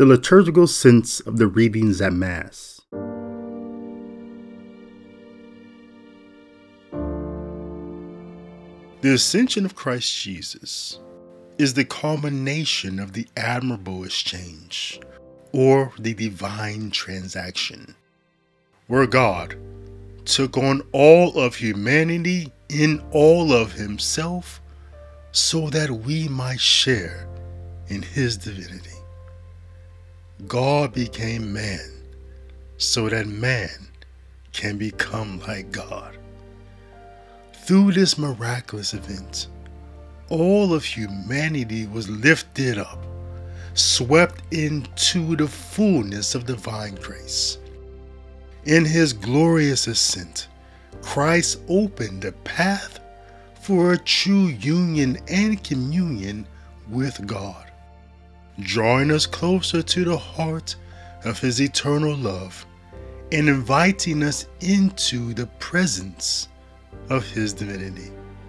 The liturgical sense of the readings at Mass. The Ascension of Christ Jesus is the culmination of the admirable exchange, or the divine transaction, where God took on all of humanity in all of himself so that we might share in his divinity. God became man so that man can become like God. Through this miraculous event, all of humanity was lifted up, swept into the fullness of divine grace. In his glorious ascent, Christ opened the path for a true union and communion with God, drawing us closer to the heart of his eternal love and inviting us into the presence of his divinity.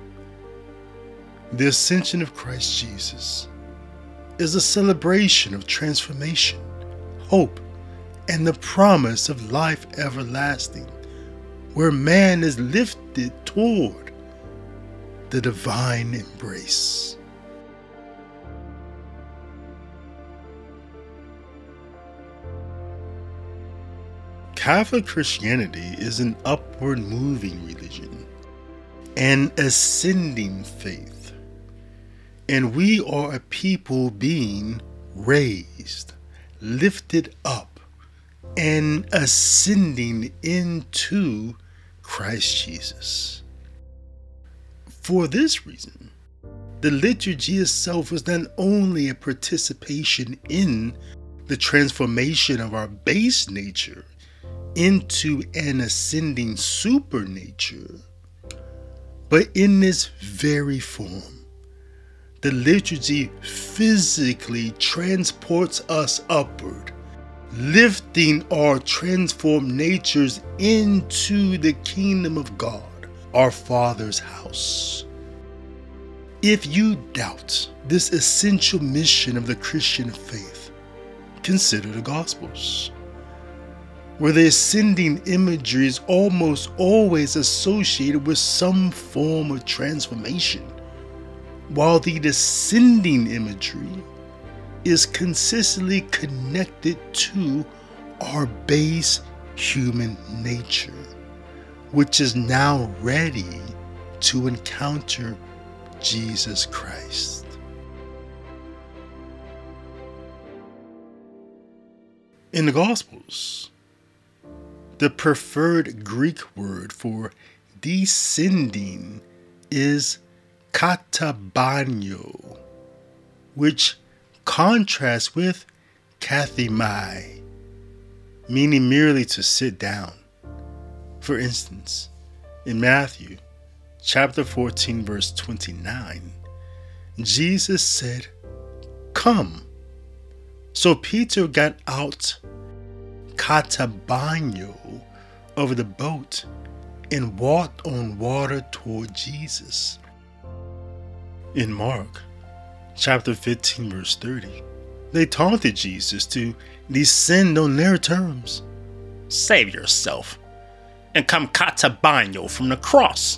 The Ascension of Christ Jesus is a celebration of transformation, hope, and the promise of life everlasting, where man is lifted toward the divine embrace. Catholic Christianity is an upward moving religion, an ascending faith, and we are a people being raised, lifted up, and ascending into Christ Jesus. For this reason, the liturgy itself is not only a participation in the transformation of our base nature into an ascending supernature, but in this very form, the liturgy physically transports us upward, lifting our transformed natures into the kingdom of God, our Father's house. If you doubt this essential mission of the Christian faith, consider the Gospels, where the ascending imagery is almost always associated with some form of transformation, while the descending imagery is consistently connected to our base human nature, which is now ready to encounter Jesus Christ. In the Gospels, the preferred Greek word for descending is katabanio, which contrasts with kathemai, meaning merely to sit down. For instance, in Matthew chapter 14 verse 29, Jesus said, "Come." So Peter got out katabanio over the boat and walked on water toward Jesus. In Mark chapter 15 verse 30, they taunted Jesus to descend on their terms. "Save yourself and come katabanio from the cross."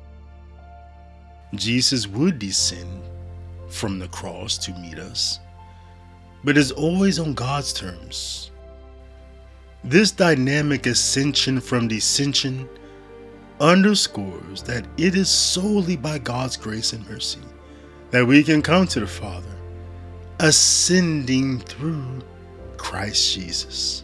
Jesus would descend from the cross to meet us, but is always on God's terms. This dynamic ascension from descension underscores that it is solely by God's grace and mercy that we can come to the Father, ascending through Christ Jesus.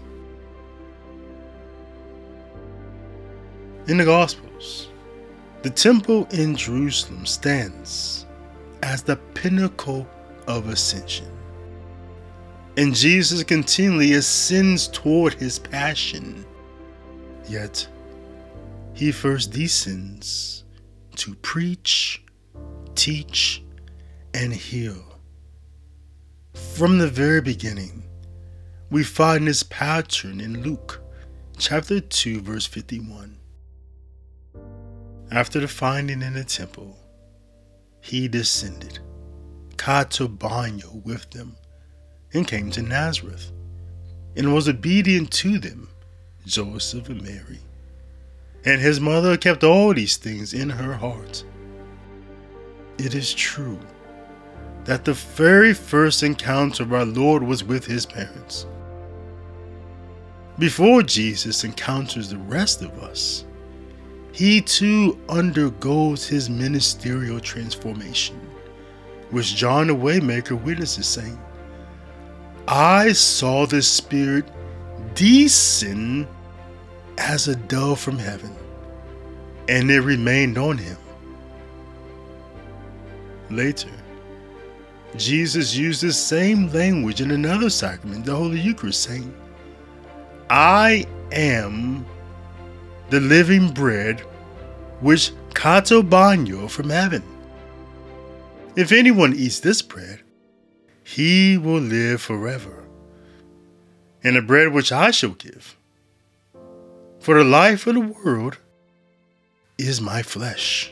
In the Gospels, the temple in Jerusalem stands as the pinnacle of ascension, and Jesus continually ascends toward his passion. Yet, he first descends to preach, teach, and heal. From the very beginning, we find this pattern in Luke chapter 2 verse 51. After the finding in the temple, he descended, katabanio with them, and came to Nazareth, and was obedient to them, Joseph and Mary. And his mother kept all these things in her heart. It is true that the very first encounter of our Lord was with his parents. Before Jesus encounters the rest of us, he too undergoes his ministerial transformation, which John the Waymaker witnesses, saying, I saw the Spirit descend as a dove from heaven, and it remained on him. Later, Jesus used the same language in another sacrament, the Holy Eucharist, saying, I am the living bread which katobanyo from heaven. If anyone eats this bread, he will live forever. And the bread which I shall give for the life of the world is my flesh.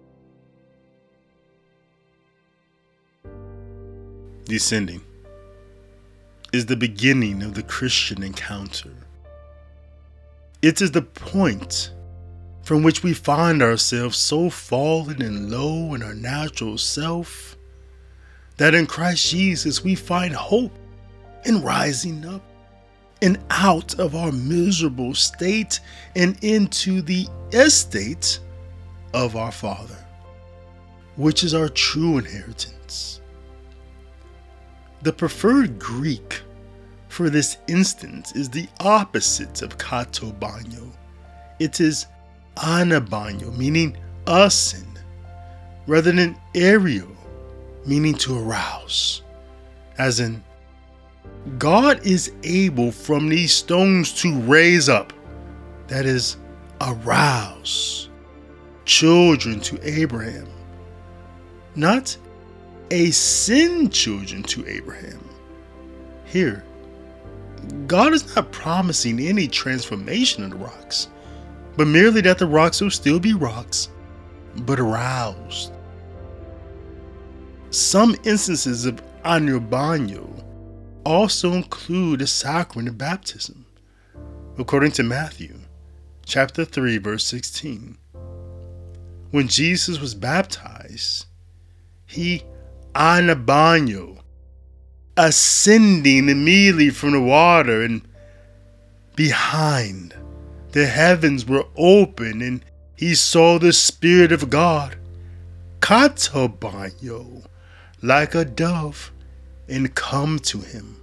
Descending is the beginning of the Christian encounter. It is the point from which we find ourselves so fallen and low in our natural self that in Christ Jesus we find hope in rising up and out of our miserable state and into the estate of our Father, which is our true inheritance. The preferred Greek for this instance is the opposite of katobanyo. It is anabanyo, meaning ascend, rather than aereo, meaning to arouse. As in, God is able from these stones to raise up, that is, arouse, children to Abraham, not ascend children to Abraham. Here, God is not promising any transformation of the rocks, but merely that the rocks will still be rocks, but aroused. Some instances of anabanyo also include the sacrament of baptism, according to Matthew chapter 3, verse 16. When Jesus was baptized, he anabanyo, ascending immediately from the water, and behind, the heavens were open, and he saw the Spirit of God, katobanyo, like a dove, and come to him.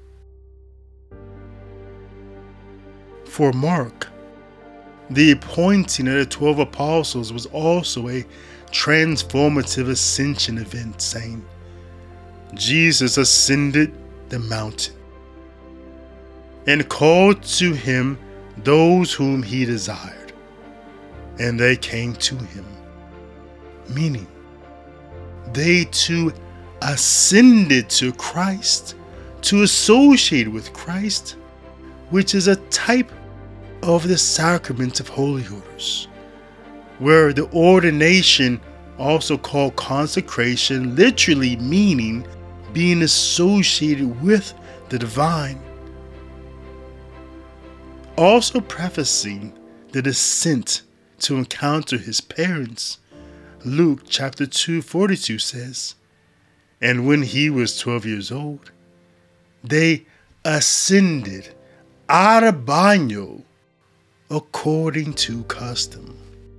For Mark, the appointing of the 12 apostles was also a transformative ascension event, saying, Jesus ascended the mountain and called to him those whom he desired, and they came to him. Meaning, they too ascended to Christ, to associate with Christ, which is a type of the sacrament of holy orders, where the ordination, also called consecration, literally meaning being associated with the divine. Also prefacing the descent to encounter his parents, Luke chapter 2:42 says, and when he was 12 years old, they ascended anabanyo according to custom.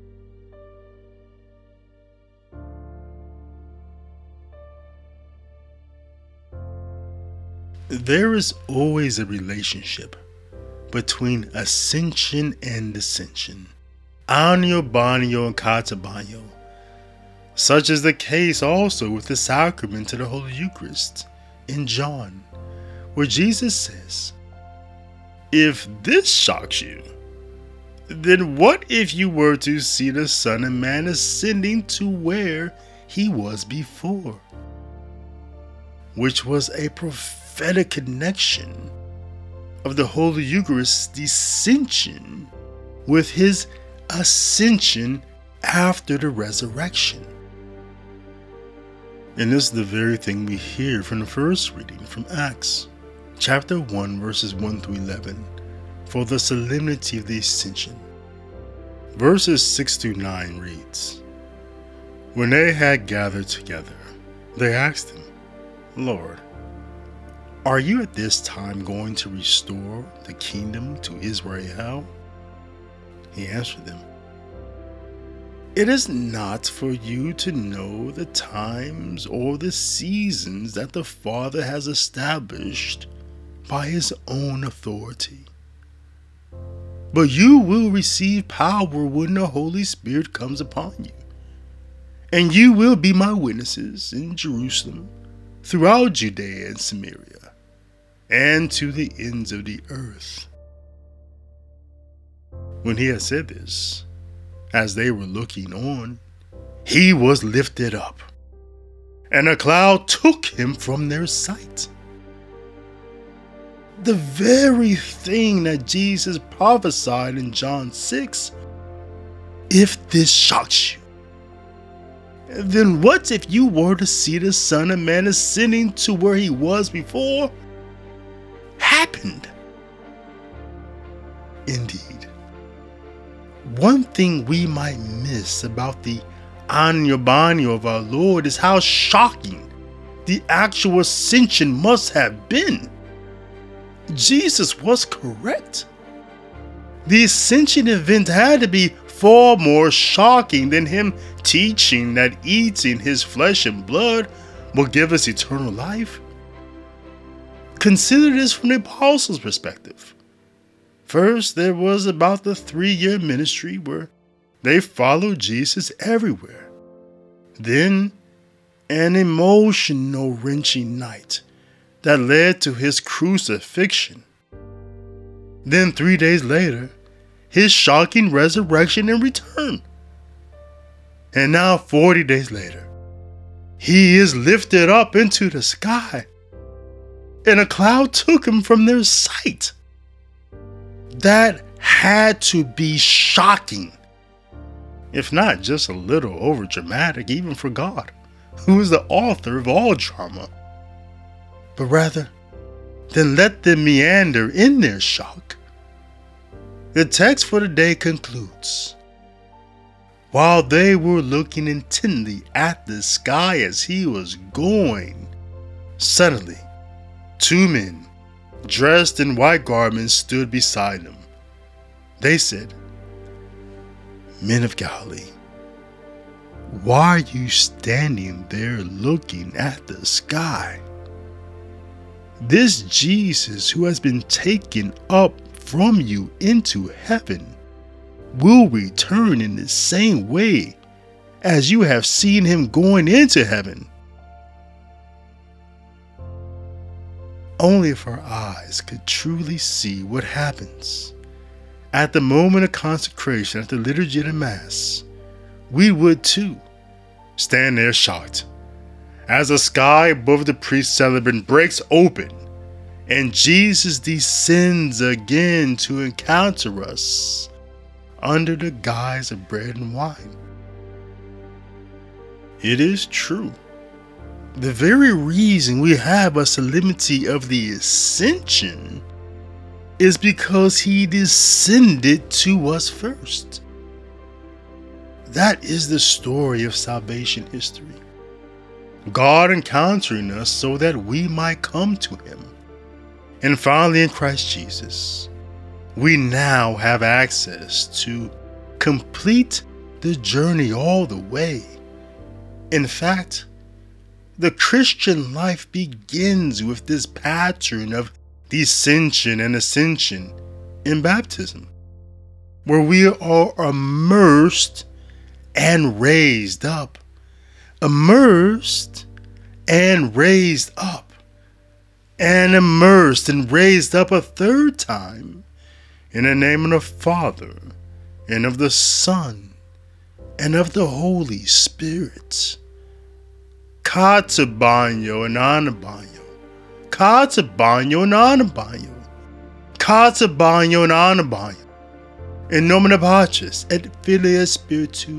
There is always a relationship between ascension and descension, anabanyo and katobanyo. Such is the case also with the sacrament of the Holy Eucharist in John, where Jesus says, if this shocks you, then what if you were to see the Son of Man ascending to where he was before? Which was a prophetic connection of the Holy Eucharist's descension with his ascension after the resurrection. And this is the very thing we hear from the first reading from Acts chapter 1, verses 1 through 11, for the solemnity of the Ascension. Verses 6 through 9 reads, When they had gathered together, they asked him, Lord, are you at this time going to restore the kingdom to Israel? He answered them, It is not for you to know the times or the seasons that the Father has established by his own authority. But you will receive power when the Holy Spirit comes upon you. And you will be my witnesses in Jerusalem, throughout Judea and Samaria, and to the ends of the earth. When he had said this, as they were looking on, he was lifted up, and a cloud took him from their sight. The very thing that Jesus prophesied in John 6, if this shocks you, then what if you were to see the Son of Man ascending to where he was before? Happened. Indeed. One thing we might miss about the Anno Domini of our Lord is how shocking the actual ascension must have been. Jesus was correct. The ascension event had to be far more shocking than him teaching that eating his flesh and blood will give us eternal life. Consider this from the apostles' perspective. First, there was about the 3-year ministry where they followed Jesus everywhere. Then, an emotional, wrenching night that led to his crucifixion. Then 3 days later, his shocking resurrection and return. And now 40 days later, he is lifted up into the sky, and a cloud took him from their sight. That had to be shocking, if not just a little overdramatic, even for God, who is the author of all drama. But rather than let them meander in their shock, the text for the day concludes, while they were looking intently at the sky as he was going, suddenly 2 men dressed in white garments stood beside him. They said, Men of Galilee, why are you standing there looking at the sky? This Jesus who has been taken up from you into heaven will return in the same way as you have seen him going into heaven. Only if our eyes could truly see what happens at the moment of consecration at the liturgy of the Mass, we would too stand there shocked as the sky above the priest celebrant breaks open and Jesus descends again to encounter us under the guise of bread and wine. It is true. The very reason we have a solemnity of the Ascension is because he descended to us first. That is the story of salvation history. God encountering us so that we might come to him. And finally, in Christ Jesus, we now have access to complete the journey all the way. In fact, the Christian life begins with this pattern of descension and ascension in baptism, where we are immersed and raised up. Immersed and raised up. And immersed and raised up a third time in the name of the Father and of the Son and of the Holy Spirit. Kata banyo and anabanyo. Kata banyo and anabanyo. Kata banyo and anabanyo. In nomine Patris et Filii Spiritu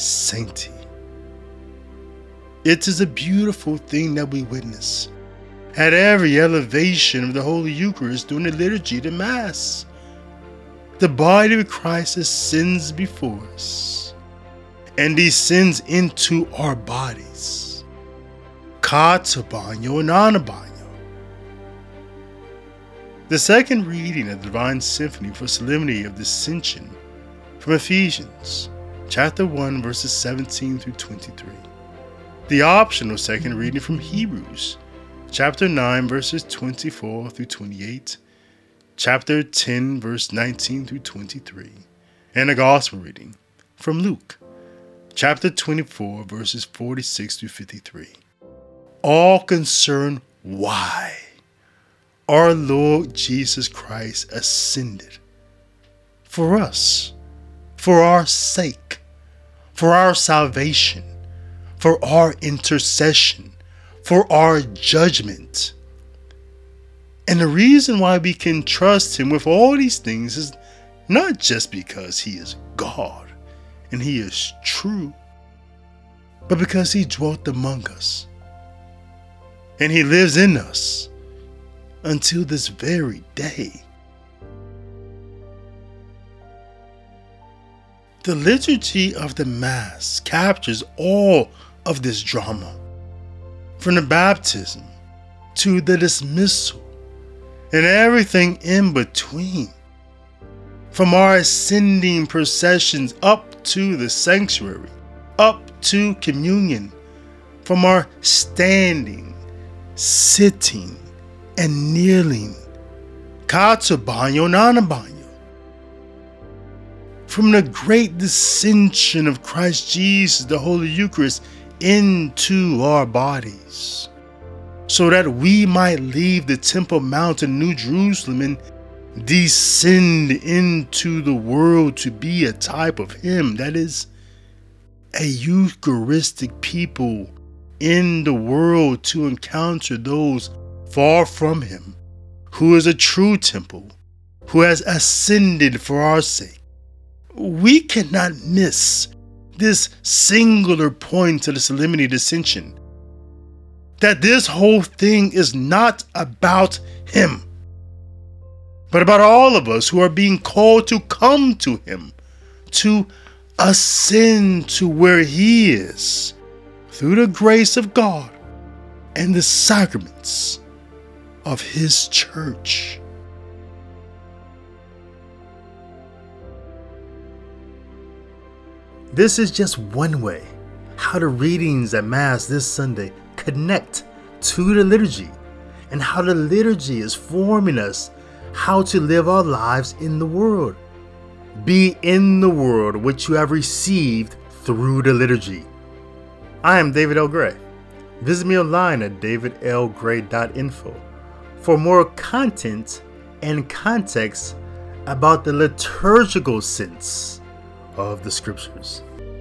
Sancti. It is a beautiful thing that we witness at every elevation of the Holy Eucharist during the liturgy, the Mass. The body of Christ ascends before us and descends into our bodies. Kata banyo and ana banyo. The second reading of the Divine Symphony for Solemnity of the Ascension from Ephesians, chapter 1, verses 17 through 23. The optional second reading from Hebrews, chapter 9, verses 24 through 28, chapter 10, verse 19 through 23, and a gospel reading from Luke, chapter 24, verses 46 through 53. All concern why our Lord Jesus Christ ascended for us, for our sake, for our salvation, for our intercession, for our judgment. And the reason why we can trust Him with all these things is not just because He is God and He is true, but because He dwelt among us and He lives in us until this very day. The liturgy of the Mass captures all of this drama, from the baptism to the dismissal and everything in between, from our ascending processions up to the sanctuary, up to communion, from our standing, sitting, and kneeling, kata banyo nana banyo, from the great descension of Christ Jesus, the Holy Eucharist, into our bodies, so that we might leave the Temple Mount in New Jerusalem and descend into the world to be a type of Him, that is, a Eucharistic people in the world to encounter those far from Him, who is a true temple, who has ascended for our sake. We cannot miss this singular point to the Solemnity of the Ascension, that this whole thing is not about Him, but about all of us who are being called to come to Him, to ascend to where He is, through the grace of God and the sacraments of His church. This is just one way how the readings at Mass this Sunday connect to the liturgy, and how the liturgy is forming us how to live our lives in the world. Be in the world which you have received through the liturgy. I am David L. Gray. Visit me online at davidlgray.info for more content and context about the liturgical sense of the Scriptures.